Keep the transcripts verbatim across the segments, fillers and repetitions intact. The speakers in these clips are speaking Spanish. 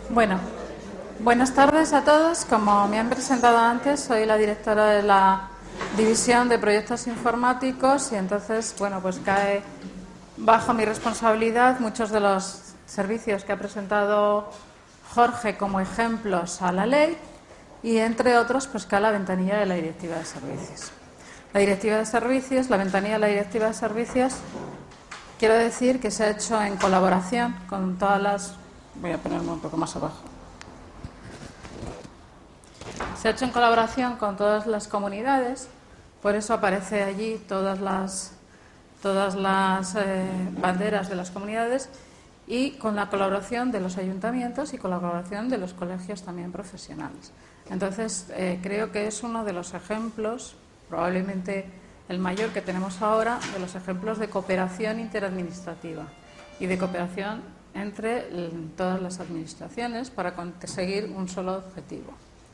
Bueno, buenas tardes a todos. Como me han presentado antes, soy la directora de la División de Proyectos Informáticos y entonces, bueno, pues cae bajo mi responsabilidad muchos de los servicios que ha presentado Jorge como ejemplos a la ley y, entre otros, pues cae la ventanilla de la Directiva de Servicios. La Directiva de Servicios, la ventanilla de la Directiva de Servicios, quiero decir que se ha hecho en colaboración con todas las... Voy a ponerme un poco más abajo. Se ha hecho en colaboración con todas las comunidades, por eso aparece allí todas las, todas las eh, banderas de las comunidades y con la colaboración de los ayuntamientos y con la colaboración de los colegios también profesionales. Entonces, eh, creo que es uno de los ejemplos, probablemente el mayor que tenemos ahora, de los ejemplos de cooperación interadministrativa y de cooperación entre todas las administraciones para conseguir un solo objetivo.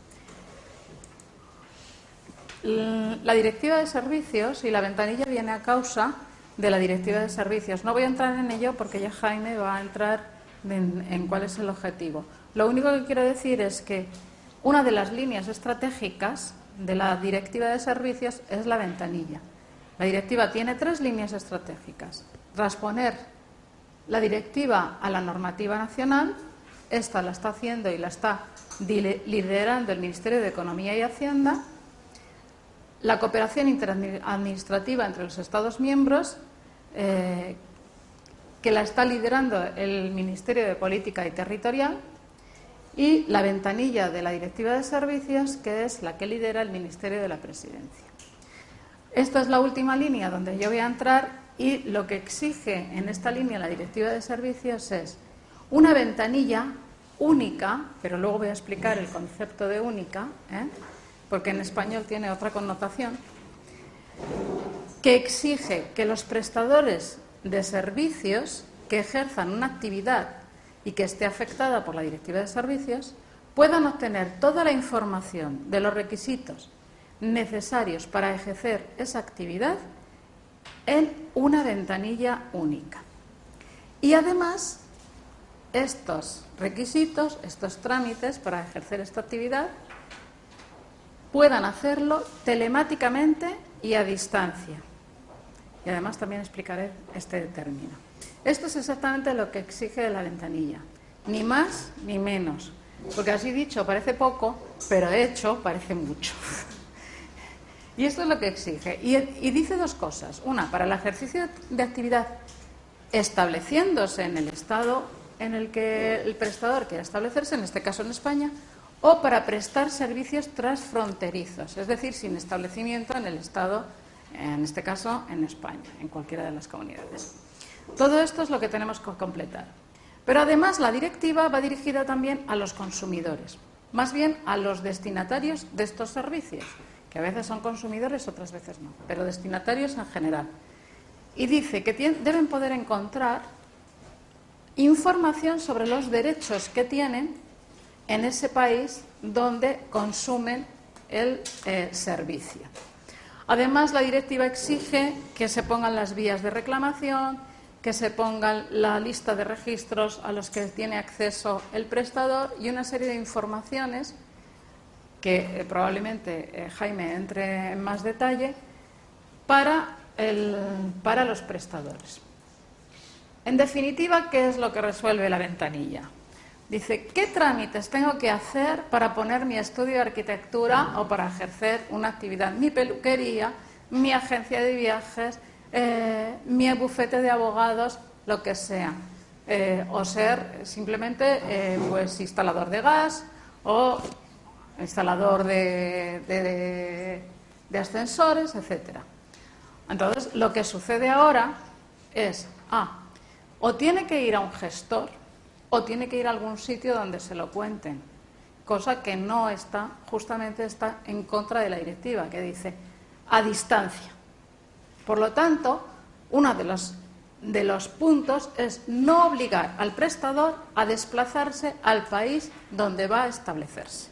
La Directiva de Servicios y la ventanilla viene a causa de la Directiva de Servicios. No voy a entrar en ello porque ya Jaime va a entrar en, en cuál es el objetivo. Lo único que quiero decir es que una de las líneas estratégicas de la Directiva de Servicios es la ventanilla. La directiva tiene tres líneas estratégicas. Transponer la directiva a la normativa nacional, esta la está haciendo y la está liderando el Ministerio de Economía y Hacienda. La cooperación interadministrativa entre los Estados miembros, eh, que la está liderando el Ministerio de Política y Territorial, y la ventanilla de la Directiva de Servicios, que es la que lidera el Ministerio de la Presidencia. Esta es la última línea donde yo voy a entrar y lo que exige en esta línea la Directiva de Servicios es una ventanilla única, pero luego voy a explicar el concepto de única, ¿eh? porque en español tiene otra connotación, que exige que los prestadores de servicios que ejerzan una actividad y que esté afectada por la Directiva de Servicios puedan obtener toda la información de los requisitos necesarios para ejercer esa actividad en una ventanilla única. Y además, estos requisitos, estos trámites para ejercer esta actividad, puedan hacerlo telemáticamente y a distancia. Y además también explicaré este término. Esto es exactamente lo que exige la ventanilla, ni más ni menos, porque así dicho parece poco, pero hecho parece mucho. Y esto es lo que exige. Y, y dice dos cosas. Una, para el ejercicio de actividad estableciéndose en el estado en el que el prestador quiera establecerse, en este caso en España, o para prestar servicios transfronterizos, es decir, sin establecimiento en el estado, en este caso en España, en cualquiera de las comunidades. Todo esto es lo que tenemos que completar. Pero además la directiva va dirigida también a los consumidores, más bien a los destinatarios de estos servicios, que a veces son consumidores, otras veces no, pero destinatarios en general. Y dice que deben poder encontrar información sobre los derechos que tienen en ese país donde consumen el eh, servicio. Además, la directiva exige que se pongan las vías de reclamación, que se pongan la lista de registros a los que tiene acceso el prestador y una serie de informaciones que eh, probablemente eh, Jaime entre en más detalle, para, el, para los prestadores. En definitiva, ¿qué es lo que resuelve la ventanilla? Dice, ¿qué trámites tengo que hacer para poner mi estudio de arquitectura o para ejercer una actividad? Mi peluquería, mi agencia de viajes, eh, mi bufete de abogados, lo que sea. Eh, o ser simplemente eh, pues instalador de gas o instalador de, de, de, de ascensores, etcétera. Entonces, lo que sucede ahora es, ah, o tiene que ir a un gestor o tiene que ir a algún sitio donde se lo cuenten, cosa que no está, justamente está en contra de la directiva, que dice a distancia. Por lo tanto, uno de los, de los puntos es no obligar al prestador a desplazarse al país donde va a establecerse.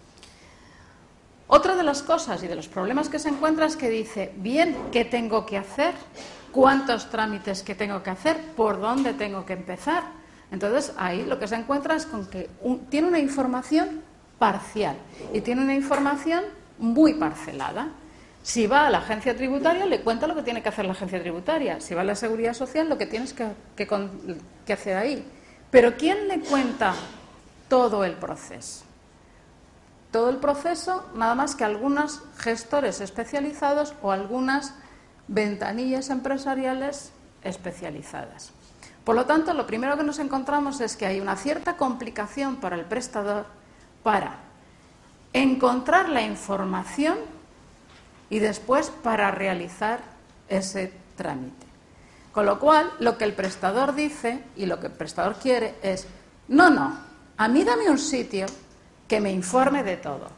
Otra de las cosas y de los problemas que se encuentra es que dice, bien, ¿qué tengo que hacer? ¿Cuántos trámites que tengo que hacer? ¿Por dónde tengo que empezar? Entonces, ahí lo que se encuentra es con que un, tiene una información parcial y tiene una información muy parcelada. Si va a la agencia tributaria, le cuenta lo que tiene que hacer la agencia tributaria. Si va a la seguridad social, lo que tienes que, que, que hacer ahí. Pero ¿quién le cuenta todo el proceso? Todo el proceso, nada más que algunos gestores especializados o algunas ventanillas empresariales especializadas. Por lo tanto, lo primero que nos encontramos es que hay una cierta complicación para el prestador para encontrar la información y después para realizar ese trámite. Con lo cual, lo que el prestador dice y lo que el prestador quiere es, no, no, a mí dame un sitio que me informe de todo.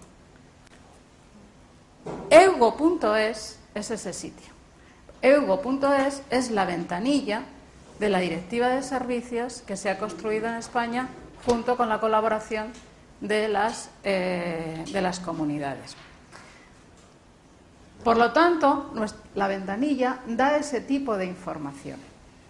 Eugo punto es es ese sitio. Eugo punto es es la ventanilla de la Directiva de Servicios que se ha construido en España junto con la colaboración de las, eh, de las comunidades. Por lo tanto, la ventanilla da ese tipo de información.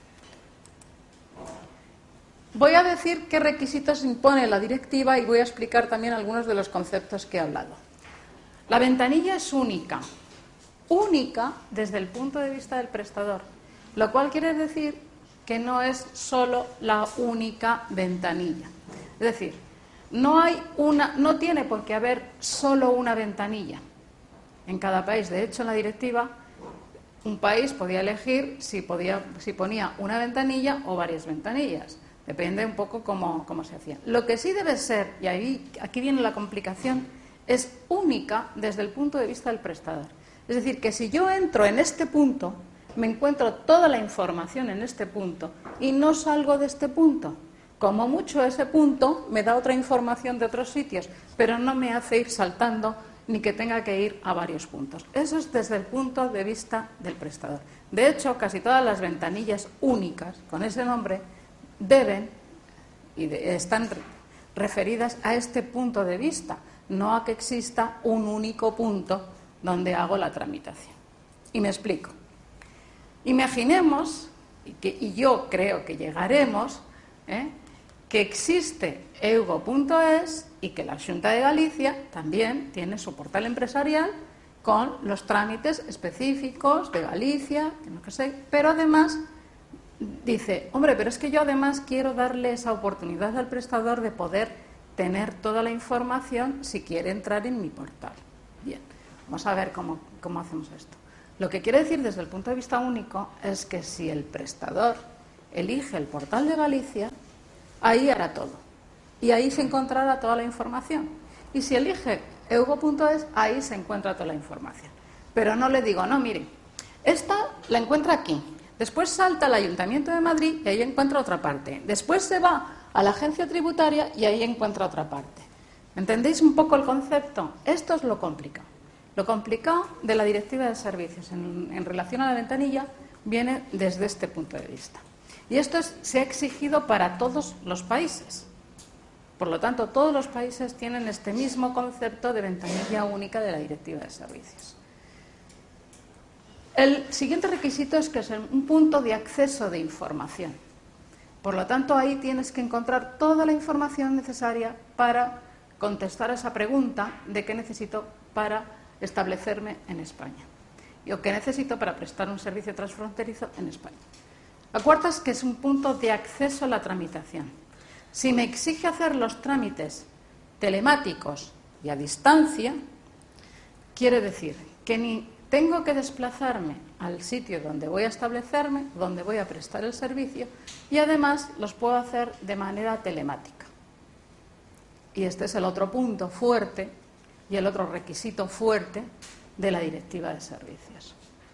Voy a decir qué requisitos impone la directiva y voy a explicar también algunos de los conceptos que he hablado. La ventanilla es única, única desde el punto de vista del prestador, lo cual quiere decir que no es solo la única ventanilla. Es decir, no hay una, no tiene por qué haber solo una ventanilla en cada país. De hecho, en la directiva, un país podía elegir si, podía, si ponía una ventanilla o varias ventanillas. Depende un poco cómo, cómo se hacía. Lo que sí debe ser, y ahí, aquí viene la complicación, es única desde el punto de vista del prestador. Es decir, que si yo entro en este punto, me encuentro toda la información en este punto y no salgo de este punto. Como mucho ese punto me da otra información de otros sitios, pero no me hace ir saltando ni que tenga que ir a varios puntos. Eso es desde el punto de vista del prestador. De hecho, casi todas las ventanillas únicas con ese nombre deben y de, están referidas a este punto de vista, no a que exista un único punto donde hago la tramitación. Y me explico. Imaginemos, y, que, y yo creo que llegaremos, ¿eh? que existe eugo punto es y que la Xunta de Galicia también tiene su portal empresarial con los trámites específicos de Galicia, que no sé, pero además dice, hombre, pero es que yo además quiero darle esa oportunidad al prestador de poder tener toda la información si quiere entrar en mi portal. Bien, vamos a ver cómo, cómo hacemos esto. Lo que quiere decir desde el punto de vista único es que si el prestador elige el portal de Galicia, ahí hará todo. Y ahí se encontrará toda la información. Y si elige eugo punto es, ahí se encuentra toda la información. Pero no le digo, no, mire, esta la encuentra aquí. Después salta al Ayuntamiento de Madrid y ahí encuentra otra parte. Después se va a la agencia tributaria y ahí encuentra otra parte. ¿Entendéis un poco el concepto? Esto es lo complicado. Lo complicado de la Directiva de Servicios en, en relación a la ventanilla viene desde este punto de vista. Y esto es, se ha exigido para todos los países. Por lo tanto, todos los países tienen este mismo concepto de ventanilla única de la Directiva de Servicios. El siguiente requisito es que es un punto de acceso de información. Por lo tanto, ahí tienes que encontrar toda la información necesaria para contestar a esa pregunta de qué necesito para establecerme en España y o qué necesito para prestar un servicio transfronterizo en España. La cuarta es que es un punto de acceso a la tramitación. Si me exige hacer los trámites telemáticos y a distancia, quiere decir que ni tengo que desplazarme al sitio donde voy a establecerme, donde voy a prestar el servicio, y además los puedo hacer de manera telemática. Y este es el otro punto fuerte y el otro requisito fuerte de la Directiva de Servicios.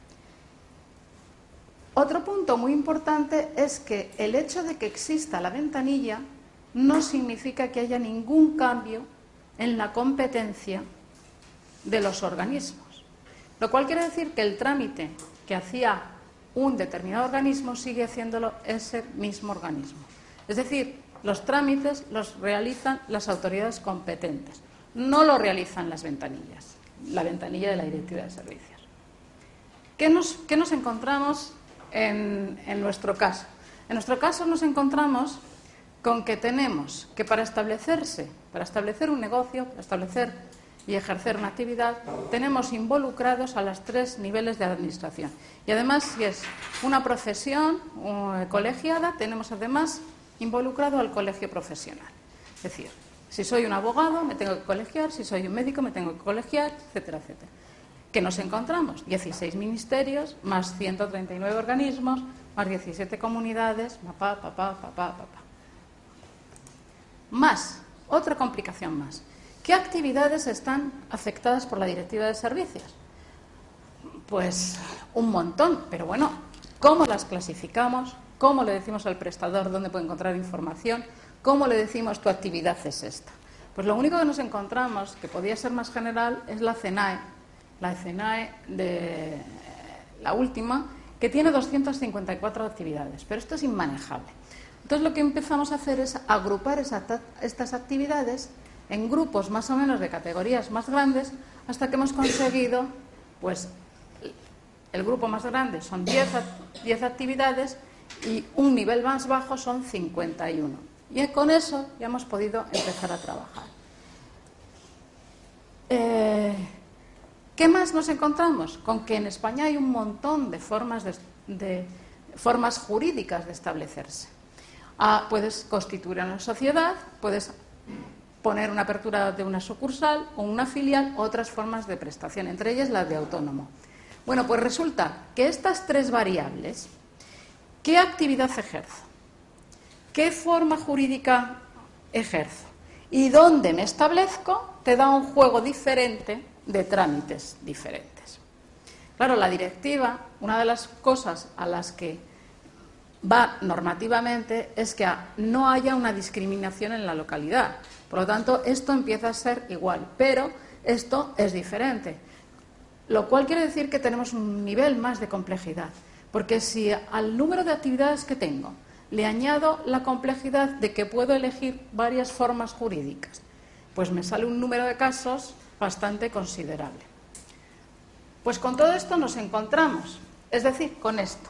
Otro punto muy importante es que el hecho de que exista la ventanilla no significa que haya ningún cambio en la competencia de los organismos, lo cual quiere decir que el trámite que hacía un determinado organismo sigue haciéndolo ese mismo organismo. Es decir, los trámites los realizan las autoridades competentes, no lo realizan las ventanillas, la ventanilla de la Directiva de Servicios. ¿Qué nos, qué nos encontramos en, en nuestro caso? En nuestro caso nos encontramos con que tenemos que para establecerse, para establecer un negocio, para establecer y ejercer una actividad, tenemos involucrados a los tres niveles de administración. Y además, si es una profesión colegiada, tenemos además involucrado al colegio profesional. Es decir, si soy un abogado, me tengo que colegiar, si soy un médico, me tengo que colegiar, etcétera, etcétera. ¿Qué nos encontramos? dieciséis ministerios, más ciento treinta y nueve organismos, más diecisiete comunidades, papá, papá, papá, papá. Más, otra complicación más. ¿Qué actividades están afectadas por la Directiva de Servicios? Pues un montón, pero bueno, ¿cómo las clasificamos? ¿Cómo le decimos al prestador dónde puede encontrar información? ¿Cómo le decimos tu actividad es esta? Pues lo único que nos encontramos, que podía ser más general, es la CENAE, la CENAE de la última, que tiene doscientas cincuenta y cuatro actividades, pero esto es inmanejable. Entonces lo que empezamos a hacer es agrupar esa, estas actividades en grupos más o menos de categorías más grandes, hasta que hemos conseguido, pues, el grupo más grande son diez actividades y un nivel más bajo son cincuenta y uno. Y con eso ya hemos podido empezar a trabajar. Eh, ¿Qué más nos encontramos? Con que en España hay un montón de formas, de, de, formas jurídicas de establecerse. Ah, puedes constituir una sociedad, puedes poner una apertura de una sucursal o una filial, otras formas de prestación, entre ellas la de autónomo. Bueno, pues resulta que estas tres variables, ¿qué actividad ejerzo? ¿Qué forma jurídica ejerzo? ¿Y dónde me establezco? Te da un juego diferente de trámites diferentes. Claro, la directiva, una de las cosas a las que va normativamente es que no haya una discriminación en la localidad. Por lo tanto, esto empieza a ser igual, pero esto es diferente. Lo cual quiere decir que tenemos un nivel más de complejidad. Porque si al número de actividades que tengo le añado la complejidad de que puedo elegir varias formas jurídicas, pues me sale un número de casos bastante considerable. Pues con todo esto nos encontramos, es decir, con esto.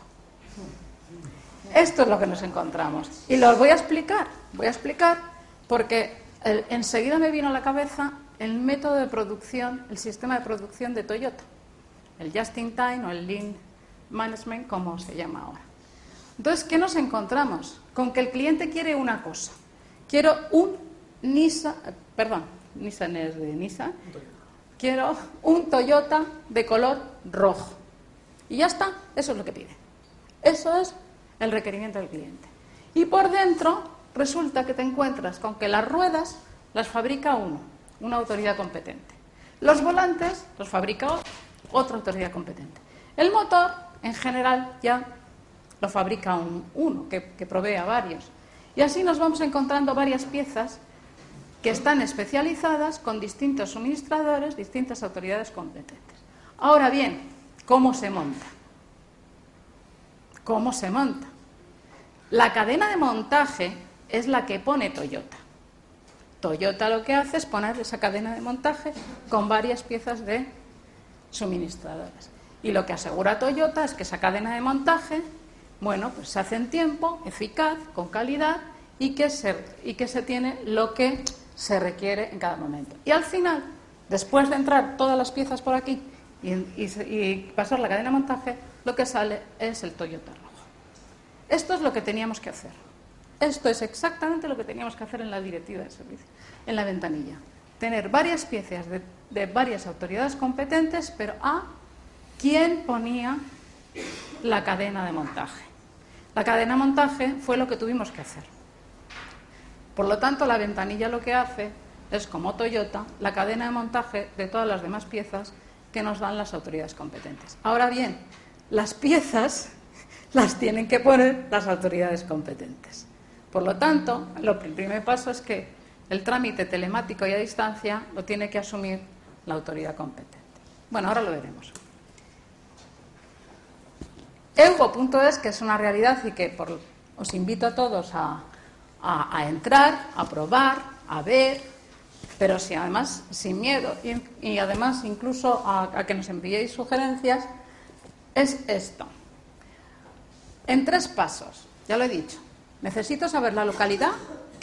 Esto es lo que nos encontramos. Y lo voy a explicar, voy a explicar porque el, enseguida me vino a la cabeza el método de producción, el sistema de producción de Toyota, el Just in Time o el Lean Management, como se llama ahora. Entonces, ¿qué nos encontramos? Con que el cliente quiere una cosa. Quiero un Nissan, perdón, Nissan es de Nissan, quiero un Toyota de color rojo. Y ya está, eso es lo que pide. Eso es el requerimiento del cliente. Y por dentro resulta que te encuentras con que las ruedas las fabrica uno, una autoridad competente. Los volantes los fabrica otra autoridad competente. El motor, en general, ya lo fabrica un, uno, que, que provee a varios. Y así nos vamos encontrando varias piezas que están especializadas con distintos suministradores, distintas autoridades competentes. Ahora bien, ¿cómo se monta? ¿Cómo se monta? La cadena de montaje es la que pone Toyota. Toyota lo que hace es poner esa cadena de montaje con varias piezas de suministradores. Y lo que asegura Toyota es que esa cadena de montaje, bueno, pues se hace en tiempo, eficaz, con calidad y que se, y que se tiene lo que se requiere en cada momento. Y al final, después de entrar todas las piezas por aquí y, y, y pasar la cadena de montaje, lo que sale es el Toyota rojo. Esto es lo que teníamos que hacer. Esto es exactamente lo que teníamos que hacer en la directiva de servicios, en la ventanilla. Tener varias piezas de, de varias autoridades competentes, pero a quién ponía la cadena de montaje. La cadena de montaje fue lo que tuvimos que hacer. Por lo tanto, la ventanilla lo que hace es, como Toyota, la cadena de montaje de todas las demás piezas que nos dan las autoridades competentes. Ahora bien, las piezas las tienen que poner las autoridades competentes. Por lo tanto, lo, el primer paso es que el trámite telemático y a distancia lo tiene que asumir la autoridad competente. Bueno, ahora lo veremos. Eugo punto es, que es una realidad y que por, os invito a todos a, a, a entrar, a probar, a ver, pero si además sin miedo y, y además incluso a, a que nos enviéis sugerencias, es esto. En tres pasos, ya lo he dicho. Necesito saber la localidad,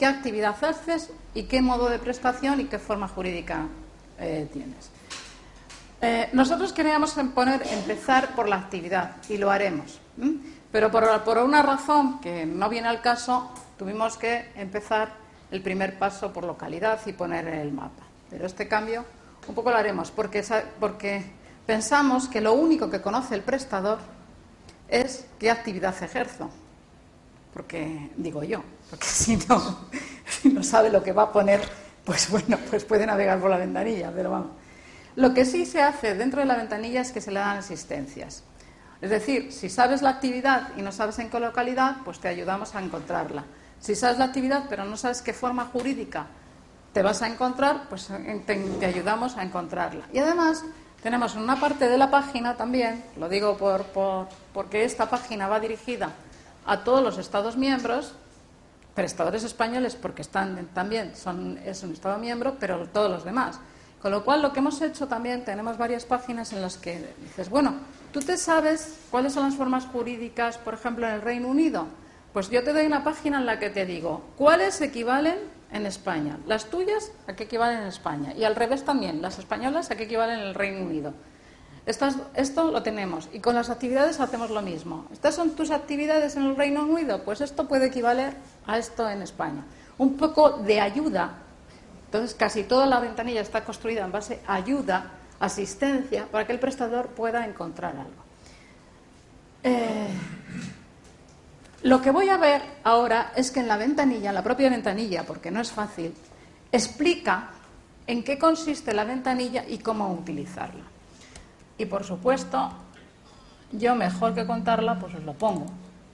qué actividad haces y qué modo de prestación y qué forma jurídica eh, tienes. Eh, nosotros queríamos poner, empezar por la actividad y lo haremos, ¿m? pero por, por una razón que no viene al caso, tuvimos que empezar el primer paso por localidad y poner el mapa. Pero este cambio un poco lo haremos porque, porque pensamos que lo único que conoce el prestador es qué actividad ejerzo. Porque, digo yo, porque si no, si no sabe lo que va a poner, pues bueno, pues puede navegar por la ventanilla, pero vamos. Lo que sí se hace dentro de la ventanilla es que se le dan asistencias. Es decir, si sabes la actividad y no sabes en qué localidad, pues te ayudamos a encontrarla. Si sabes la actividad pero no sabes qué forma jurídica te vas a encontrar, pues te, te ayudamos a encontrarla. Y además tenemos en una parte de la página también, lo digo por, por, porque esta página va dirigida a todos los Estados miembros, prestadores españoles porque están también, son, es un Estado miembro, pero todos los demás. Con lo cual, lo que hemos hecho también, tenemos varias páginas en las que dices, bueno, ¿tú te sabes cuáles son las formas jurídicas, por ejemplo, en el Reino Unido? Pues yo te doy una página en la que te digo, ¿cuáles equivalen en España? Las tuyas, ¿a qué equivalen en España? Y al revés también, las españolas, ¿a qué equivalen en el Reino Unido? Estas, esto lo tenemos. Y con las actividades hacemos lo mismo. ¿Estas son tus actividades en el Reino Unido? Pues esto puede equivaler a esto en España. Un poco de ayuda. Entonces, casi toda la ventanilla está construida en base a ayuda, asistencia, para que el prestador pueda encontrar algo. Eh, lo que voy a ver ahora es que en la ventanilla, en la propia ventanilla, porque no es fácil, explica en qué consiste la ventanilla y cómo utilizarla. Y, por supuesto, yo mejor que contarla, pues os lo pongo.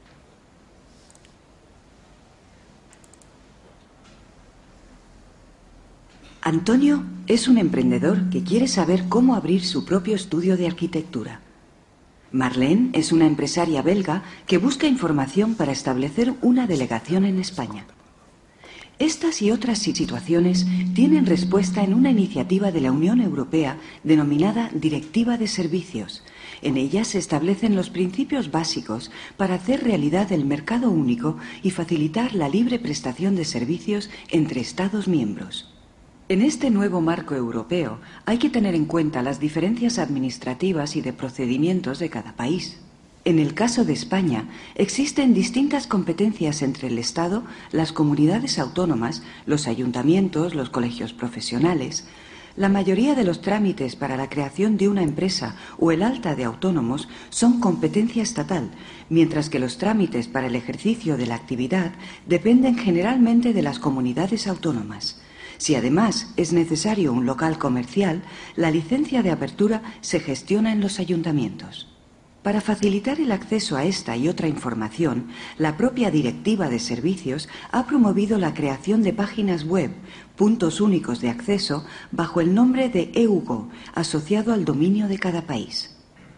Antonio es un emprendedor que quiere saber cómo abrir su propio estudio de arquitectura. Marlene es una empresaria belga que busca información para establecer una delegación en España. Estas y otras situaciones tienen respuesta en una iniciativa de la Unión Europea denominada Directiva de Servicios. En ella se establecen los principios básicos para hacer realidad el mercado único y facilitar la libre prestación de servicios entre Estados miembros. En este nuevo marco europeo hay que tener en cuenta las diferencias administrativas y de procedimientos de cada país. En el caso de España, existen distintas competencias entre el Estado, las comunidades autónomas, los ayuntamientos, los colegios profesionales. La mayoría de los trámites para la creación de una empresa o el alta de autónomos son competencia estatal, mientras que los trámites para el ejercicio de la actividad dependen generalmente de las comunidades autónomas. Si además es necesario un local comercial, la licencia de apertura se gestiona en los ayuntamientos. Para facilitar el acceso a esta y otra información, la propia Directiva de Servicios ha promovido la creación de páginas web, puntos únicos de acceso, bajo el nombre de EUGO, asociado al dominio de cada país.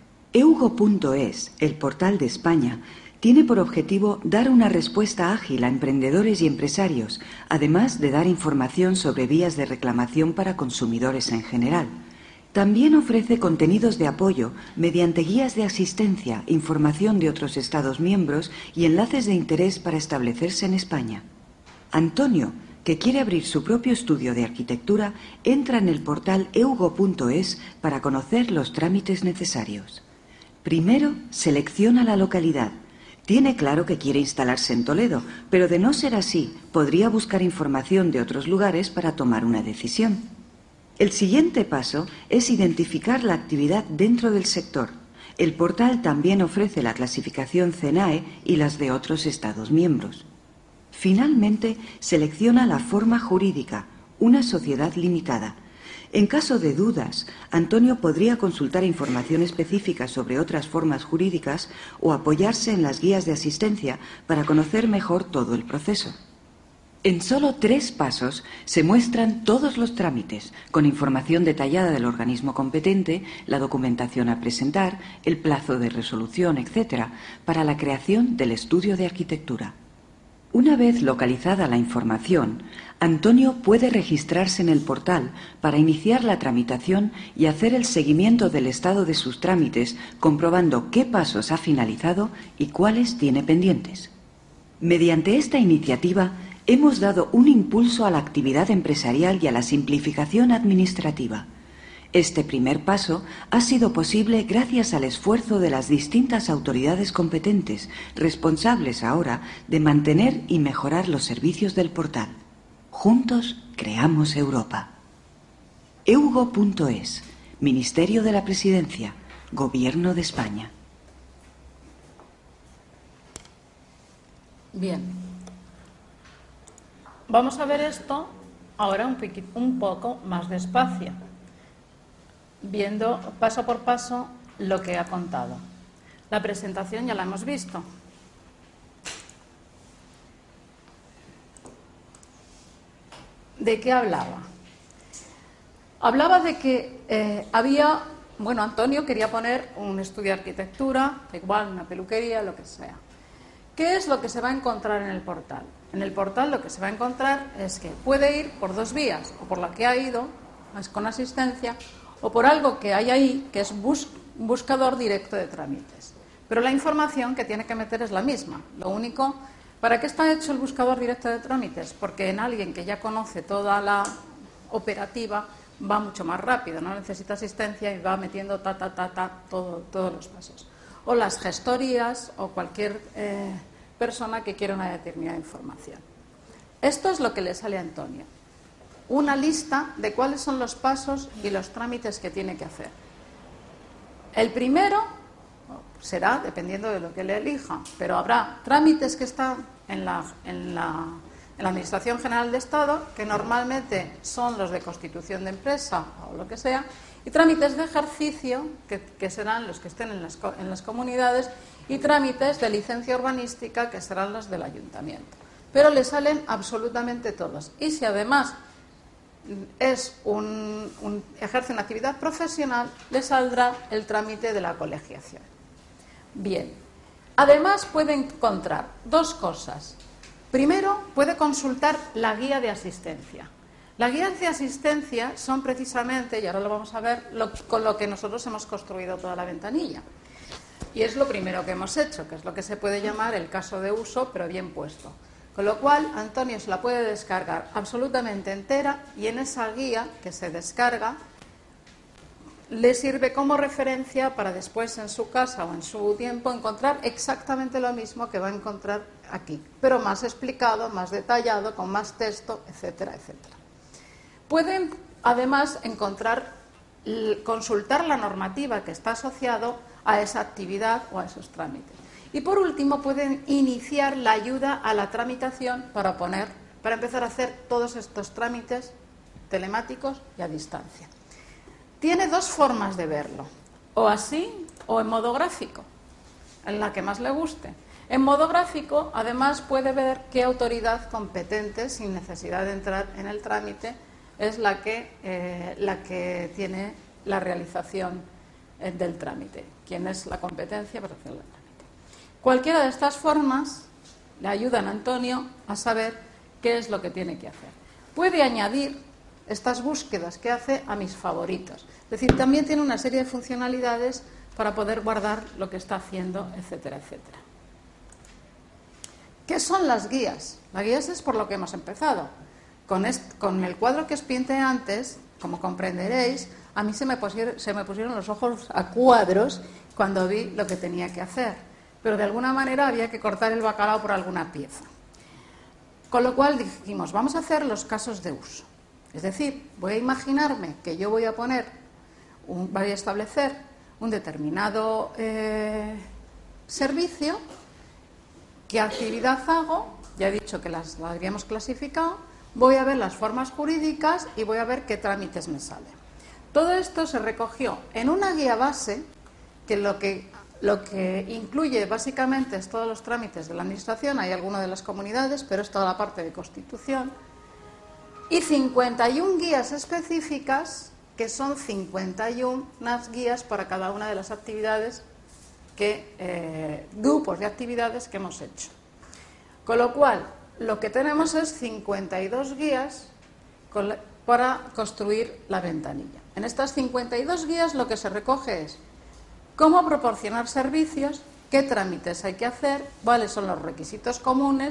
eugo punto es, el portal de España, tiene por objetivo dar una respuesta ágil a emprendedores y empresarios, además de dar información sobre vías de reclamación para consumidores en general. También ofrece contenidos de apoyo mediante guías de asistencia, información de otros Estados miembros y enlaces de interés para establecerse en España. Antonio, que quiere abrir su propio estudio de arquitectura, entra en el portal eugo punto es para conocer los trámites necesarios. Primero, selecciona la localidad. Tiene claro que quiere instalarse en Toledo, pero de no ser así, podría buscar información de otros lugares para tomar una decisión. El siguiente paso es identificar la actividad dentro del sector. El portal también ofrece la clasificación CENAE y las de otros Estados miembros. Finalmente, selecciona la forma jurídica, una sociedad limitada. En caso de dudas, Antonio podría consultar información específica sobre otras formas jurídicas o apoyarse en las guías de asistencia para conocer mejor todo el proceso. En solo tres pasos se muestran todos los trámites, con información detallada del organismo competente, la documentación a presentar, el plazo de resolución, etcétera, para la creación del estudio de arquitectura. Una vez localizada la información, Antonio puede registrarse en el portal para iniciar la tramitación y hacer el seguimiento del estado de sus trámites, comprobando qué pasos ha finalizado y cuáles tiene pendientes. Mediante esta iniciativa, hemos dado un impulso a la actividad empresarial y a la simplificación administrativa. Este primer paso ha sido posible gracias al esfuerzo de las distintas autoridades competentes, responsables ahora de mantener y mejorar los servicios del portal. Juntos creamos Europa. Eugo punto es, Ministerio de la Presidencia, Gobierno de España. Bien. Vamos a ver esto ahora un, un poco más despacio, viendo paso por paso lo que ha contado. La presentación ya la hemos visto. ¿De qué hablaba? Hablaba de que eh, había, bueno, Antonio quería poner un estudio de arquitectura, igual una peluquería, lo que sea. ¿Qué es lo que se va a encontrar en el portal? En el portal lo que se va a encontrar es que puede ir por dos vías, o por la que ha ido, es con asistencia, o por algo que hay ahí, que es bus buscador directo de trámites. Pero la información que tiene que meter es la misma. Lo único, ¿para qué está hecho el buscador directo de trámites? Porque en alguien que ya conoce toda la operativa va mucho más rápido, no necesita asistencia y va metiendo ta, ta, ta, ta, todo, todos los pasos. O las gestorías o cualquier eh, persona que quiera una determinada información. Esto es lo que le sale a Antonio. Una lista de cuáles son los pasos y los trámites que tiene que hacer. El primero será, dependiendo de lo que le elija, pero habrá trámites que están en la, en la, en la Administración General de Estado, que normalmente son los de constitución de empresa o lo que sea, y trámites de ejercicio, que, que serán los que estén en las, en las comunidades, y trámites de licencia urbanística, que serán los del ayuntamiento. Pero le salen absolutamente todos. Y si además es un, un, ejerce una actividad profesional, le saldrá el trámite de la colegiación. Bien. Además puede encontrar dos cosas. Primero, puede consultar la guía de asistencia. Las guías de asistencia son precisamente, y ahora lo vamos a ver, lo, con lo que nosotros hemos construido toda la ventanilla. Y es lo primero que hemos hecho, que es lo que se puede llamar el caso de uso, pero bien puesto. Con lo cual, Antonio se la puede descargar absolutamente entera y en esa guía que se descarga le sirve como referencia para después en su casa o en su tiempo encontrar exactamente lo mismo que va a encontrar aquí, pero más explicado, más detallado, con más texto, etcétera, etcétera. Pueden además encontrar, consultar la normativa que está asociado a esa actividad o a esos trámites. Y por último pueden iniciar la ayuda a la tramitación para poner, para empezar a hacer todos estos trámites telemáticos y a distancia. Tiene dos formas de verlo, o así o en modo gráfico, en la que más le guste. En modo gráfico, además, puede ver qué autoridad competente, sin necesidad de entrar en el trámite, es la que, eh, la que tiene la realización eh, del trámite. ¿Quién es la competencia para hacer el trámite? Cualquiera de estas formas le ayudan a Antonio a saber qué es lo que tiene que hacer. Puede añadir estas búsquedas que hace a mis favoritos. Es decir, también tiene una serie de funcionalidades para poder guardar lo que está haciendo, etcétera, etcétera. ¿Qué son las guías? Las guías es por lo que hemos empezado. Con, este, con el cuadro que os pinté antes, como comprenderéis, a mí se me, pusieron, se me pusieron los ojos a cuadros cuando vi lo que tenía que hacer. Pero de alguna manera había que cortar el bacalao por alguna pieza. Con lo cual dijimos, vamos a hacer los casos de uso. Es decir, voy a imaginarme que yo voy a poner, un, voy a establecer un determinado eh, servicio, qué actividad hago, ya he dicho que las, las habíamos clasificado, voy a ver las formas jurídicas y voy a ver qué trámites me salen. Todo esto se recogió en una guía base que lo que, lo que incluye básicamente es todos los trámites de la Administración, hay alguno de las comunidades, pero es toda la parte de Constitución, y cincuenta y una guías específicas, que son cincuenta y una guías para cada una de las actividades, que, eh, grupos de actividades que hemos hecho. Con lo cual, lo que tenemos es cincuenta y dos guías con la, para construir la ventanilla. En estas cincuenta y dos guías lo que se recoge es cómo proporcionar servicios, qué trámites hay que hacer, cuáles son los requisitos comunes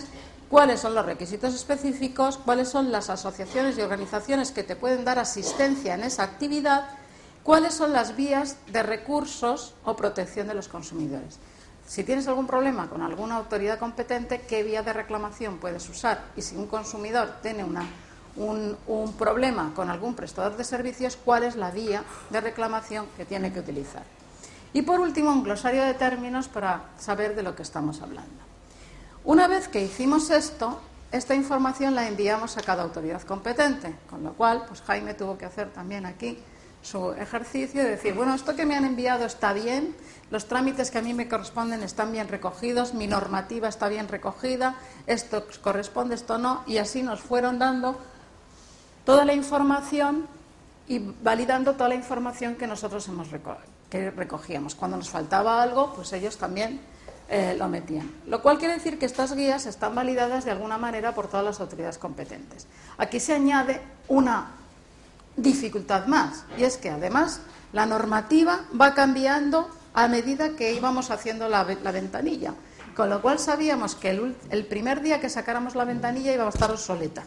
cuáles son los requisitos específicos, cuáles son las asociaciones y organizaciones que te pueden dar asistencia en esa actividad, cuáles son las vías de recursos o protección de los consumidores. Si tienes algún problema con alguna autoridad competente, ¿qué vía de reclamación puedes usar? Y si un consumidor tiene una, un, un problema con algún prestador de servicios, ¿cuál es la vía de reclamación que tiene que utilizar? Y por último, un glosario de términos para saber de lo que estamos hablando. Una vez que hicimos esto, esta información la enviamos a cada autoridad competente, con lo cual, pues Jaime tuvo que hacer también aquí su ejercicio de decir, bueno, esto que me han enviado está bien, los trámites que a mí me corresponden están bien recogidos, mi normativa está bien recogida, esto corresponde, esto no, y así nos fueron dando toda la información y validando toda la información que nosotros hemos reco que recogíamos. Cuando nos faltaba algo, pues ellos también eh, lo metían. Lo cual quiere decir que estas guías están validadas de alguna manera por todas las autoridades competentes. Aquí se añade una dificultad más, y es que además la normativa va cambiando a medida que íbamos haciendo la, la ventanilla, con lo cual sabíamos que el, el primer día que sacáramos la ventanilla iba a estar obsoleta,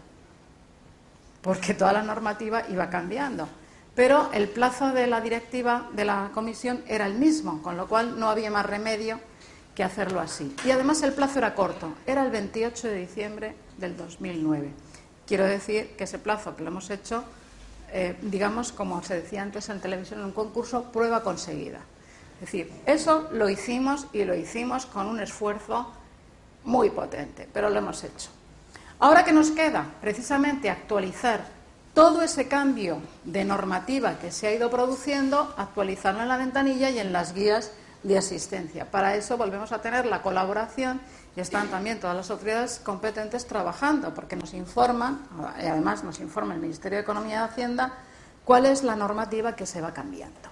porque toda la normativa iba cambiando, pero el plazo de la directiva de la comisión era el mismo, con lo cual no había más remedio que hacerlo así. Y además el plazo era corto, era el veintiocho de diciembre del dos mil nueve. Quiero decir que ese plazo que lo hemos hecho, Eh, digamos, como se decía antes en televisión, en un concurso, prueba conseguida. Es decir, eso lo hicimos y lo hicimos con un esfuerzo muy potente, pero lo hemos hecho. Ahora que nos queda precisamente actualizar todo ese cambio de normativa que se ha ido produciendo, actualizarlo en la ventanilla y en las guías de asistencia. Para eso volvemos a tener la colaboración y están también todas las autoridades competentes trabajando, porque nos informan, y además nos informa el Ministerio de Economía y Hacienda, cuál es la normativa que se va cambiando.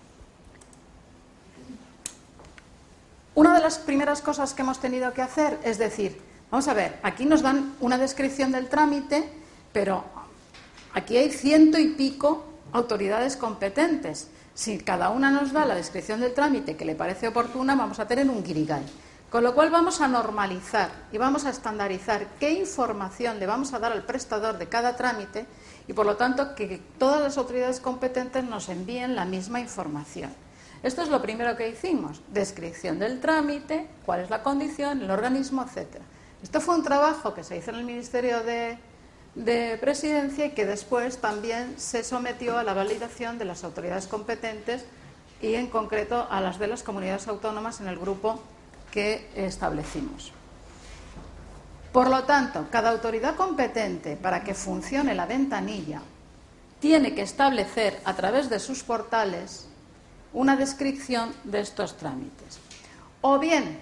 Una de las primeras cosas que hemos tenido que hacer es decir, vamos a ver, aquí nos dan una descripción del trámite, pero aquí hay ciento y pico autoridades competentes. Si cada una nos da la descripción del trámite que le parece oportuna, vamos a tener un guirigay. Con lo cual vamos a normalizar y vamos a estandarizar qué información le vamos a dar al prestador de cada trámite y, por lo tanto, que todas las autoridades competentes nos envíen la misma información. Esto es lo primero que hicimos, descripción del trámite, cuál es la condición, el organismo, etcétera. Esto fue un trabajo que se hizo en el Ministerio de, de Presidencia y que después también se sometió a la validación de las autoridades competentes y, en concreto, a las de las comunidades autónomas en el grupo que establecimos. Por lo tanto, cada autoridad competente, para que funcione la ventanilla, tiene que establecer a través de sus portales una descripción de estos trámites. O bien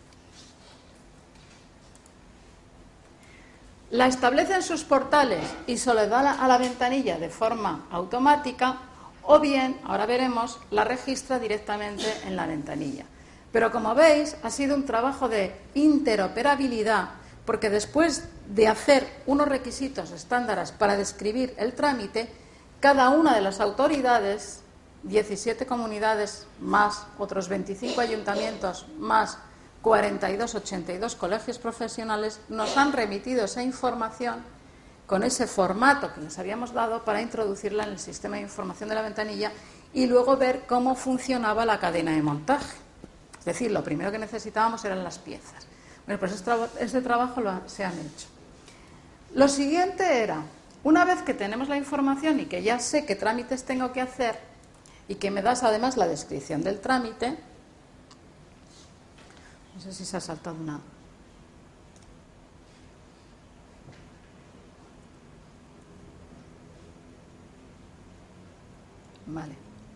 la establece en sus portales y se le da a la ventanilla de forma automática, o bien, ahora veremos, la registra directamente en la ventanilla. Pero como veis, ha sido un trabajo de interoperabilidad, porque después de hacer unos requisitos estándares para describir el trámite, cada una de las autoridades, diecisiete comunidades más otros veinticinco ayuntamientos más cuarenta y dos, ochenta y dos colegios profesionales, nos han remitido esa información con ese formato que les habíamos dado para introducirla en el sistema de información de la ventanilla y luego ver cómo funcionaba la cadena de montaje. Es decir, lo primero que necesitábamos eran las piezas. Bueno, pues este, este trabajo lo, se han hecho. Lo siguiente era, una vez que tenemos la información y que ya sé qué trámites tengo que hacer y que me das además la descripción del trámite, no sé si se ha saltado una. Vale.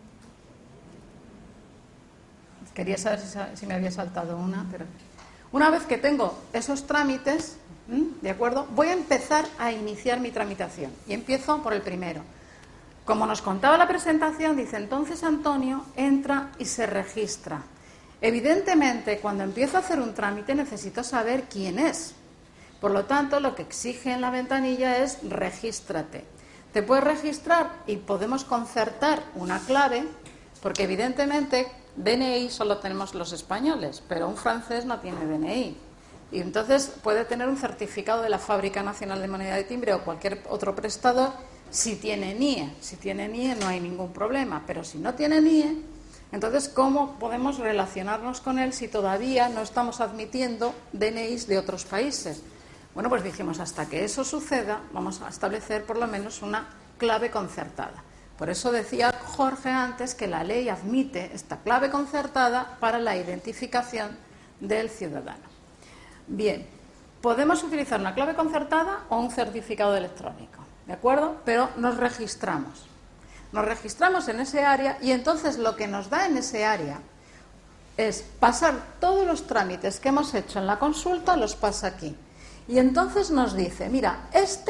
Quería saber si, si me había saltado una, pero una vez que tengo esos trámites, ¿de acuerdo? Voy a empezar a iniciar mi tramitación y empiezo por el primero. Como nos contaba la presentación, dice, entonces Antonio entra y se registra. Evidentemente, cuando empiezo a hacer un trámite necesito saber quién es. Por lo tanto, lo que exige en la ventanilla es regístrate. Te puedes registrar y podemos concertar una clave, porque evidentemente D N I solo tenemos los españoles, pero un francés no tiene D N I. Y entonces puede tener un certificado de la Fábrica Nacional de Moneda de Timbre o cualquier otro prestador si tiene N I E. Si tiene N I E no hay ningún problema, pero si no tiene N I E, entonces ¿cómo podemos relacionarnos con él si todavía no estamos admitiendo D N Is de otros países? Bueno, pues dijimos, hasta que eso suceda, vamos a establecer por lo menos una clave concertada. Por eso decía Jorge antes que la ley admite esta clave concertada para la identificación del ciudadano. Bien, podemos utilizar una clave concertada o un certificado electrónico, ¿de acuerdo? Pero nos registramos. Nos registramos en ese área y entonces lo que nos da en ese área es pasar todos los trámites que hemos hecho en la consulta, los pasa aquí. Y entonces nos dice, mira, este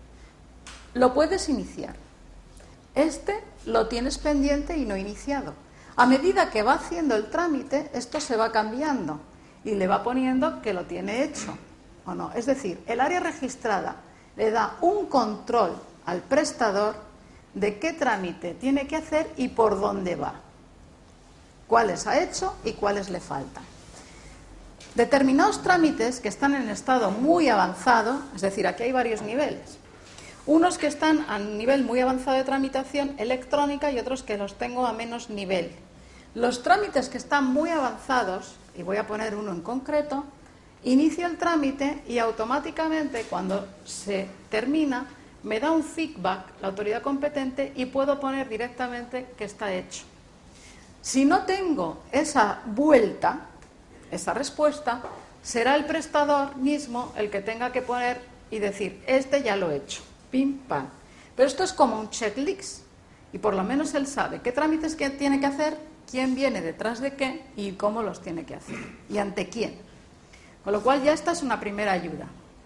lo puedes iniciar, este lo tienes pendiente y no iniciado. A medida que va haciendo el trámite, esto se va cambiando y le va poniendo que lo tiene hecho o no. Es decir, el área registrada le da un control al prestador de qué trámite tiene que hacer y por dónde va, cuáles ha hecho y cuáles le faltan. Determinados trámites que están en estado muy avanzado, es decir, aquí hay varios niveles, unos que están a nivel muy avanzado de tramitación electrónica y otros que los tengo a menos nivel. Los trámites que están muy avanzados, y voy a poner uno en concreto, inicio el trámite y automáticamente cuando se termina me da un feedback la autoridad competente y puedo poner directamente que está hecho. Si no tengo esa vuelta, esa respuesta, será el prestador mismo el que tenga que poner y decir, este ya lo he hecho, pim, pam. Pero esto es como un checklist y por lo menos él sabe qué trámites que tiene que hacer, quién viene detrás de qué y cómo los tiene que hacer y ante quién. Con lo cual ya esta es una primera ayuda.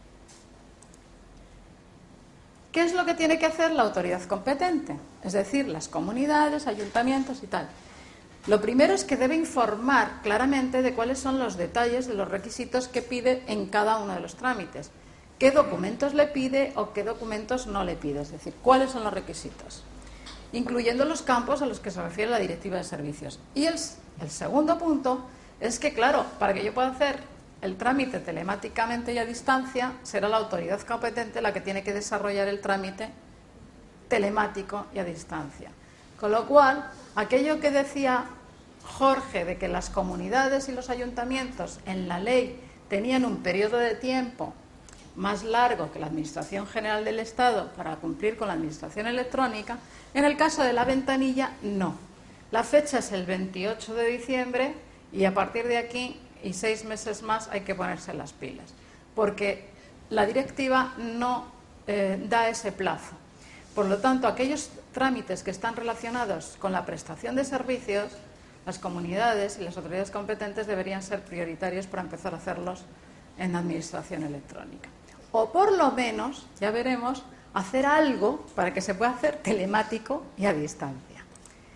¿Qué es lo que tiene que hacer la autoridad competente? Es decir, las comunidades, ayuntamientos y tal. Lo primero es que debe informar claramente de cuáles son los detalles de los requisitos que pide en cada uno de los trámites. Qué documentos le pide o qué documentos no le pide. Es decir, cuáles son los requisitos. Incluyendo los campos a los que se refiere la Directiva de Servicios. Y el, el segundo punto es que, claro, para que yo pueda hacer el trámite telemáticamente y a distancia, será la autoridad competente la que tiene que desarrollar el trámite telemático y a distancia. Con lo cual, aquello que decía Jorge de que las comunidades y los ayuntamientos en la ley tenían un periodo de tiempo más largo que la Administración General del Estado para cumplir con la Administración electrónica, en el caso de la ventanilla, no. La fecha es el veintiocho de diciembre y a partir de aquí y seis meses más hay que ponerse las pilas, porque la directiva no eh, da ese plazo. Por lo tanto, aquellos trámites que están relacionados con la prestación de servicios, las comunidades y las autoridades competentes deberían ser prioritarios para empezar a hacerlos en la administración electrónica. O por lo menos, ya veremos, hacer algo para que se pueda hacer telemático y a distancia.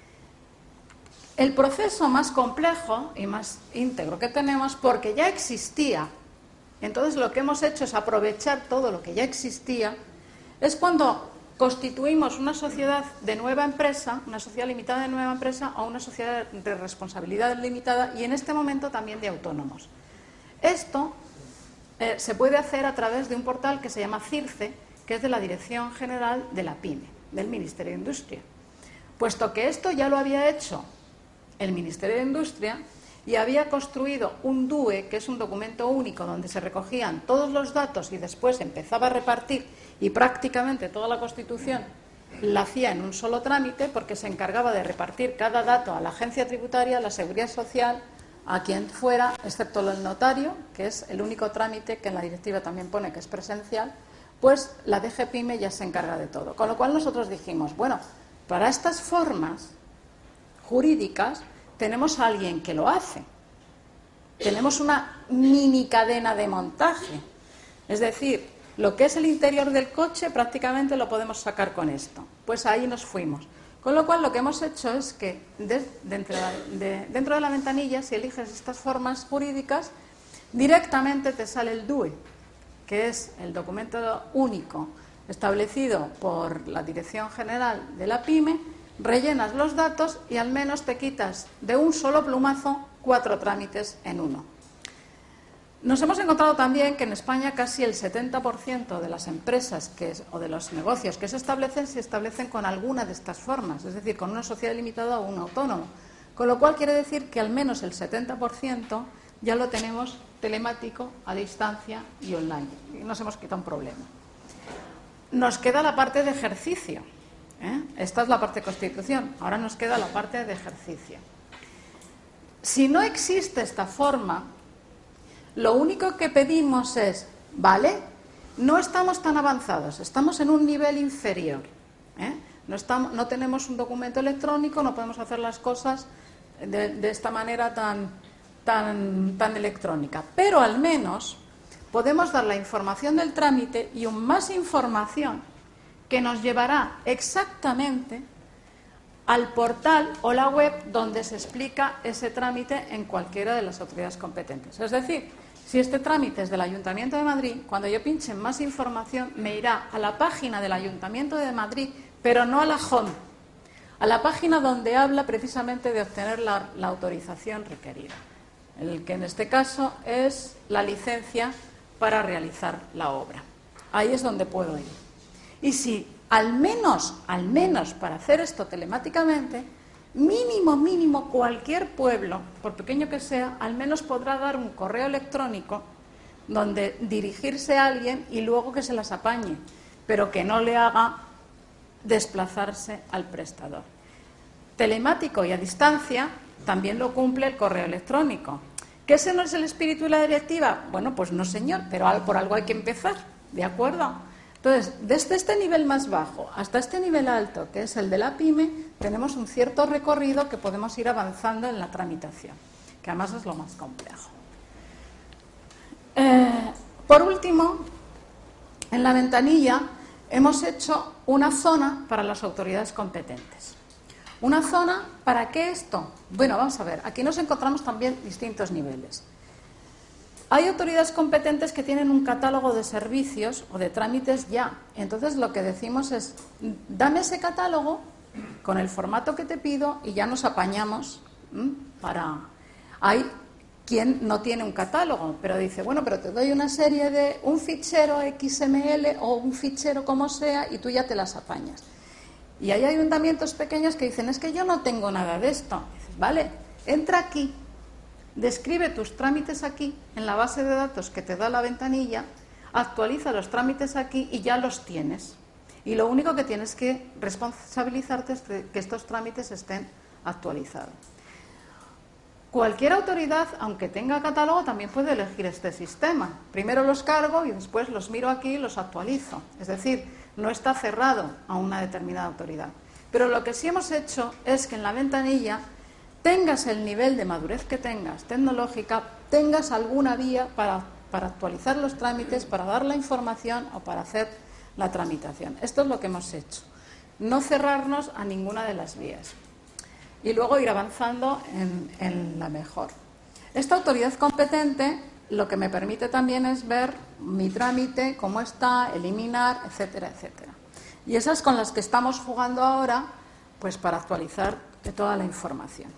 El proceso más complejo y más íntegro que tenemos, porque ya existía, entonces lo que hemos hecho es aprovechar todo lo que ya existía, es cuando constituimos una sociedad de nueva empresa, una sociedad limitada de nueva empresa o una sociedad de responsabilidad limitada y en este momento también de autónomos. Esto eh, se puede hacer a través de un portal que se llama CIRCE, que es de la Dirección General de la PYME, del Ministerio de Industria. Puesto que esto ya lo había hecho el Ministerio de Industria y había construido un D U E, que es un documento único donde se recogían todos los datos y después empezaba a repartir y prácticamente toda la Constitución la hacía en un solo trámite porque se encargaba de repartir cada dato a la agencia tributaria, a la Seguridad Social, a quien fuera, excepto el notario, que es el único trámite que en la directiva también pone que es presencial, pues la D G PYME ya se encarga de todo. Con lo cual nosotros dijimos, bueno, para estas formas jurídicas tenemos a alguien que lo hace. Tenemos una mini cadena de montaje. Es decir, lo que es el interior del coche prácticamente lo podemos sacar con esto. Pues ahí nos fuimos. Con lo cual lo que hemos hecho es que de, dentro, de, dentro de la ventanilla, si eliges estas formas jurídicas, directamente te sale el D U E, que es el documento único establecido por la Dirección General de la PYME, rellenas los datos y al menos te quitas de un solo plumazo cuatro trámites en uno. Nos hemos encontrado también que en España casi el setenta por ciento de las empresas que, o de los negocios que se establecen, se establecen con alguna de estas formas, es decir, con una sociedad limitada o un autónomo. Con lo cual quiere decir que al menos el setenta por ciento ya lo tenemos telemático, a distancia y online. Y nos hemos quitado un problema. Nos queda la parte de ejercicio. ¿eh? Esta es la parte de constitución. Ahora nos queda la parte de ejercicio. Si no existe esta forma, lo único que pedimos es, vale, no estamos tan avanzados, estamos en un nivel inferior. ¿eh? No, estamos, no tenemos un documento electrónico, no podemos hacer las cosas de, de esta manera tan, tan, tan electrónica. Pero al menos podemos dar la información del trámite y aún más información que nos llevará exactamente al portal o la web donde se explica ese trámite en cualquiera de las autoridades competentes. Es decir, si este trámite es del Ayuntamiento de Madrid, cuando yo pinche en más información me irá a la página del Ayuntamiento de Madrid, pero no a la home, a la página donde habla precisamente de obtener la, la autorización requerida, el que en este caso es la licencia para realizar la obra. Ahí es donde puedo ir. Y si al menos, al menos para hacer esto telemáticamente, mínimo, mínimo cualquier pueblo, por pequeño que sea, al menos podrá dar un correo electrónico donde dirigirse a alguien y luego que se las apañe, pero que no le haga desplazarse al prestador. Telemático y a distancia también lo cumple el correo electrónico. ¿Que ese no es el espíritu de la directiva? Bueno, pues no, señor, pero por algo hay que empezar, ¿de acuerdo? Entonces, desde este nivel más bajo hasta este nivel alto, que es el de la pyme, tenemos un cierto recorrido que podemos ir avanzando en la tramitación, que además es lo más complejo. Eh, por último, en la ventanilla hemos hecho una zona para las autoridades competentes. ¿Una zona para qué esto? Bueno, vamos a ver, aquí nos encontramos también distintos niveles. Hay autoridades competentes que tienen un catálogo de servicios o de trámites ya. Entonces lo que decimos es, dame ese catálogo con el formato que te pido y ya nos apañamos ¿m? para... Hay quien no tiene un catálogo, pero dice, bueno, pero te doy una serie de un fichero X M L o un fichero como sea y tú ya te las apañas. Y hay ayuntamientos pequeños que dicen, es que yo no tengo nada de esto. Y dices, vale, entra aquí. Describe tus trámites aquí, en la base de datos que te da la ventanilla, actualiza los trámites aquí y ya los tienes. Y lo único que tienes que responsabilizarte es de que estos trámites estén actualizados. Cualquier autoridad, aunque tenga catálogo, también puede elegir este sistema. Primero los cargo y después los miro aquí y los actualizo. Es decir, no está cerrado a una determinada autoridad. Pero lo que sí hemos hecho es que en la ventanilla tengas el nivel de madurez que tengas tecnológica, tengas alguna vía para, para actualizar los trámites, para dar la información o para hacer la tramitación. Esto es lo que hemos hecho. No cerrarnos a ninguna de las vías. Y luego ir avanzando en, en la mejor. Esta autoridad competente lo que me permite también es ver mi trámite, cómo está, eliminar, etcétera, etcétera. Y esas con las que estamos jugando ahora, pues para actualizar toda la información.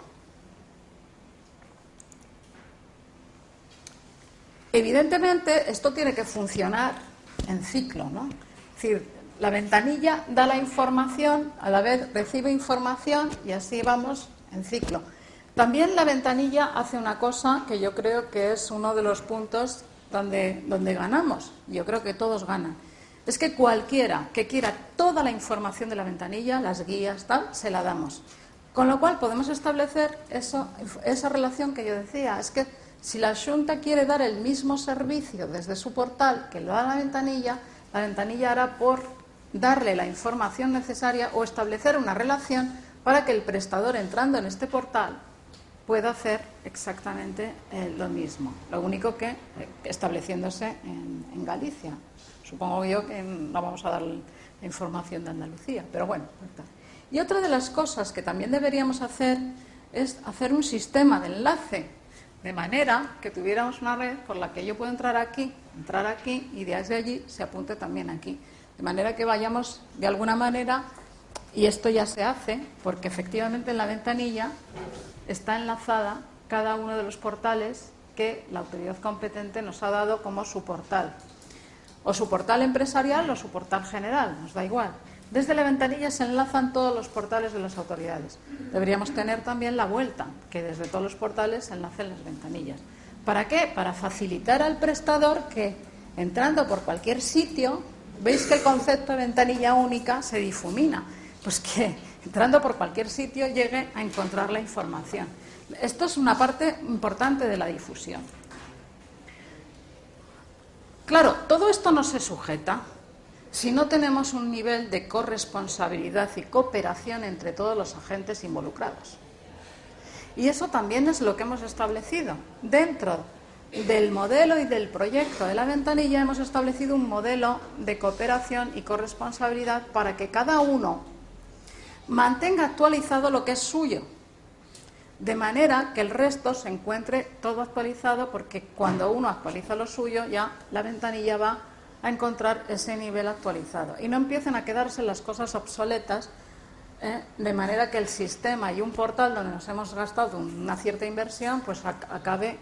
Evidentemente, esto tiene que funcionar en ciclo, ¿no? Es decir, la ventanilla da la información, a la vez recibe información y así vamos en ciclo. También la ventanilla hace una cosa que yo creo que es uno de los puntos donde, donde ganamos. Yo creo que todos ganan. Es que cualquiera que quiera toda la información de la ventanilla, las guías, tal, se la damos. Con lo cual podemos establecer eso, esa relación que yo decía. Es que si la Xunta quiere dar el mismo servicio desde su portal que lo da la ventanilla, la ventanilla hará por darle la información necesaria o establecer una relación para que el prestador, entrando en este portal, pueda hacer exactamente eh, lo mismo. Lo único que eh, estableciéndose en, en Galicia. Supongo yo que no vamos a dar la información de Andalucía, pero bueno. Y otra de las cosas que también deberíamos hacer es hacer un sistema de enlace, de manera que tuviéramos una red por la que yo puedo entrar aquí, entrar aquí y desde allí se apunte también aquí. De manera que vayamos de alguna manera, y esto ya se hace, porque efectivamente en la ventanilla está enlazada cada uno de los portales que la autoridad competente nos ha dado como su portal. O su portal empresarial o su portal general, nos da igual. Desde la ventanilla se enlazan todos los portales de las autoridades. Deberíamos tener también la vuelta, que desde todos los portales se enlacen las ventanillas. ¿Para qué? Para facilitar al prestador que, entrando por cualquier sitio, veis que el concepto de ventanilla única se difumina. Pues que, entrando por cualquier sitio, llegue a encontrar la información. Esto es una parte importante de la difusión. Claro, todo esto no se sujeta si no tenemos un nivel de corresponsabilidad y cooperación entre todos los agentes involucrados. Y eso también es lo que hemos establecido. Dentro del modelo y del proyecto de la ventanilla hemos establecido un modelo de cooperación y corresponsabilidad para que cada uno mantenga actualizado lo que es suyo, de manera que el resto se encuentre todo actualizado, porque cuando uno actualiza lo suyo, ya la ventanilla va a encontrar ese nivel actualizado. Y no empiecen a quedarse las cosas obsoletas, ¿eh? De manera que el sistema y un portal donde nos hemos gastado una cierta inversión, pues acabe,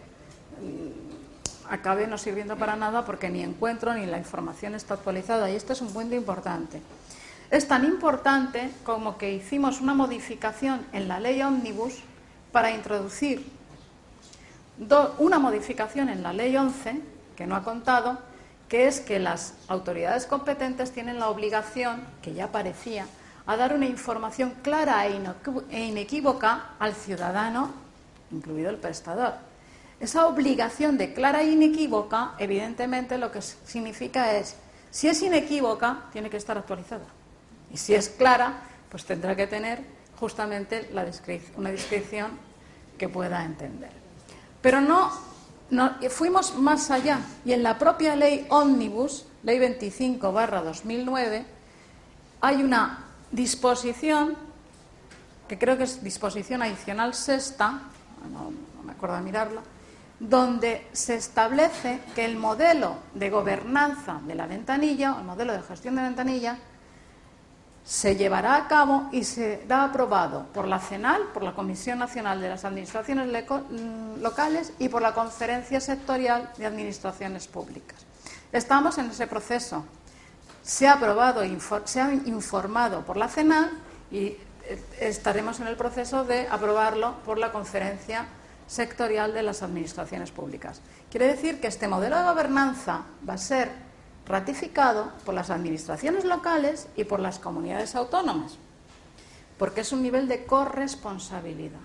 acabe no sirviendo para nada, porque ni encuentro ni la información está actualizada. Y esto es un punto importante. Es tan importante como que hicimos una modificación en la ley Ómnibus para introducir do, una modificación en la ley once, que no ha contado, que es que las autoridades competentes tienen la obligación, que ya aparecía, a dar una información clara e inequívoca al ciudadano, incluido el prestador. Esa obligación de clara e inequívoca, evidentemente, lo que significa es, si es inequívoca, tiene que estar actualizada. Y si es clara, pues tendrá que tener justamente la descripción, una descripción que pueda entender. Pero no, no fuimos más allá, y en la propia ley Ómnibus, ley veinticinco barra dos mil nueve, hay una disposición, que creo que es disposición adicional sexta, no, no me acuerdo de mirarla, donde se establece que el modelo de gobernanza de la ventanilla, o el modelo de gestión de ventanilla, se llevará a cabo y será aprobado por la CENAL, por la Comisión Nacional de las Administraciones Locales, y por la Conferencia Sectorial de Administraciones Públicas. Estamos en ese proceso. Se ha aprobado, se ha informado por la CENAL y estaremos en el proceso de aprobarlo por la Conferencia Sectorial de las Administraciones Públicas. Quiere decir que este modelo de gobernanza va a ser ratificado por las administraciones locales y por las comunidades autónomas, porque es un nivel de corresponsabilidad.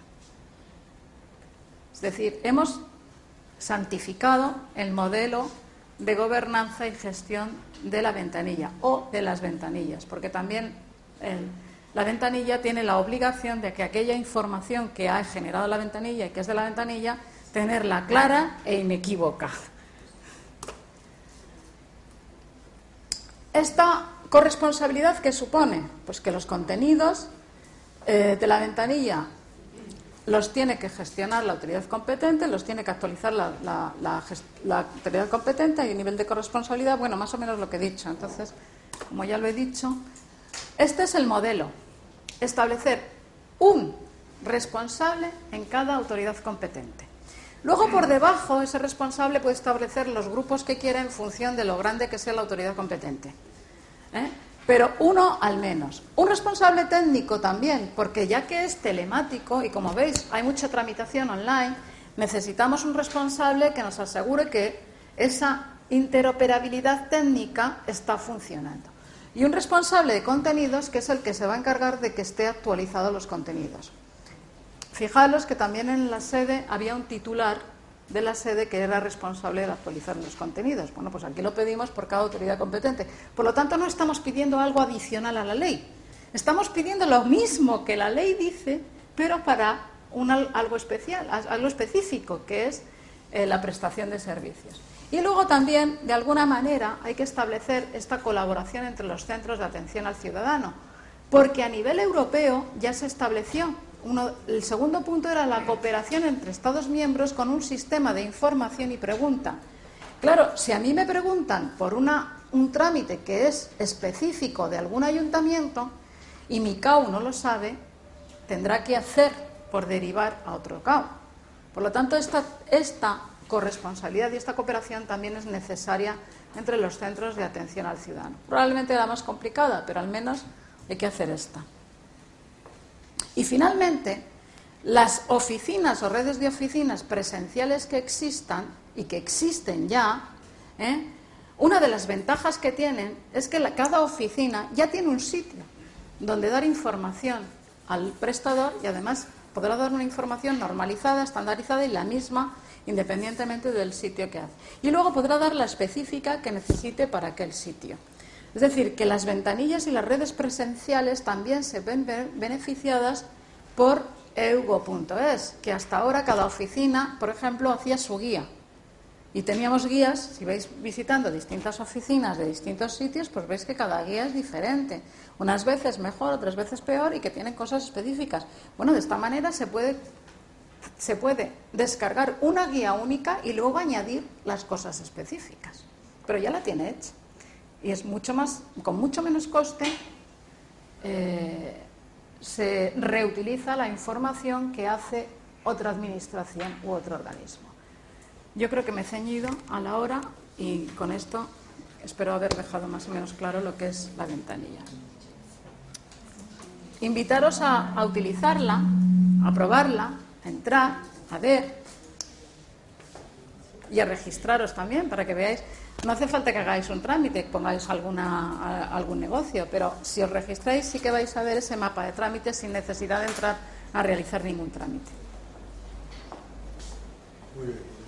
Es decir, hemos santificado el modelo de gobernanza y gestión de la ventanilla o de las ventanillas, porque también el, la ventanilla tiene la obligación de que aquella información que ha generado la ventanilla y que es de la ventanilla, tenerla clara e inequívoca. ¿Esta corresponsabilidad qué supone? Pues que los contenidos eh, de la ventanilla los tiene que gestionar la autoridad competente, los tiene que actualizar la, la, la, la autoridad competente. Hay un nivel de corresponsabilidad, bueno, más o menos lo que he dicho. Entonces, como ya lo he dicho, este es el modelo. Establecer un responsable en cada autoridad competente. Luego, por debajo, ese responsable puede establecer los grupos que quiera en función de lo grande que sea la autoridad competente. ¿Eh? Pero uno al menos. Un responsable técnico también, porque ya que es telemático y como veis hay mucha tramitación online, necesitamos un responsable que nos asegure que esa interoperabilidad técnica está funcionando. Y un responsable de contenidos, que es el que se va a encargar de que esté actualizados los contenidos. Fijaros que también en la sede había un titular de la sede que era responsable de actualizar los contenidos. Bueno, pues aquí lo pedimos por cada autoridad competente. Por lo tanto, no estamos pidiendo algo adicional a la ley. Estamos pidiendo lo mismo que la ley dice, pero para un, algo especial, algo específico, que es eh, la prestación de servicios. Y luego también, de alguna manera, hay que establecer esta colaboración entre los centros de atención al ciudadano, porque a nivel europeo ya se estableció. Uno, el segundo punto era la cooperación entre Estados miembros con un sistema de información y pregunta. Claro, si a mí me preguntan por una, un trámite que es específico de algún ayuntamiento y mi C A U no lo sabe, tendrá que hacer por derivar a otro C A U. Por lo tanto, esta, esta corresponsabilidad y esta cooperación también es necesaria entre los centros de atención al ciudadano. Probablemente la más complicada, pero al menos hay que hacer esta. Y finalmente, las oficinas o redes de oficinas presenciales que existan y que existen ya, ¿eh? Una de las ventajas que tienen es que la, cada oficina ya tiene un sitio donde dar información al prestador y además podrá dar una información normalizada, estandarizada y la misma independientemente del sitio que hace. Y luego podrá dar la específica que necesite para aquel sitio. Es decir, que las ventanillas y las redes presenciales también se ven beneficiadas por eugo punto es, que hasta ahora cada oficina, por ejemplo, hacía su guía. Y teníamos guías, si vais visitando distintas oficinas de distintos sitios, pues veis que cada guía es diferente. Unas veces mejor, otras veces peor y que tienen cosas específicas. Bueno, de esta manera se puede, se puede descargar una guía única y luego añadir las cosas específicas. Pero ya la tiene hecha. Y es mucho más, con mucho menos coste, eh, se reutiliza la información que hace otra administración u otro organismo. Yo creo que me he ceñido a la hora y con esto espero haber dejado más o menos claro lo que es la ventanilla. Invitaros a, a utilizarla, a probarla, a entrar, a ver y a registraros también para que veáis. No hace falta que hagáis un trámite, que pongáis alguna, a, algún negocio, pero si os registráis sí que vais a ver ese mapa de trámites sin necesidad de entrar a realizar ningún trámite. Muy bien.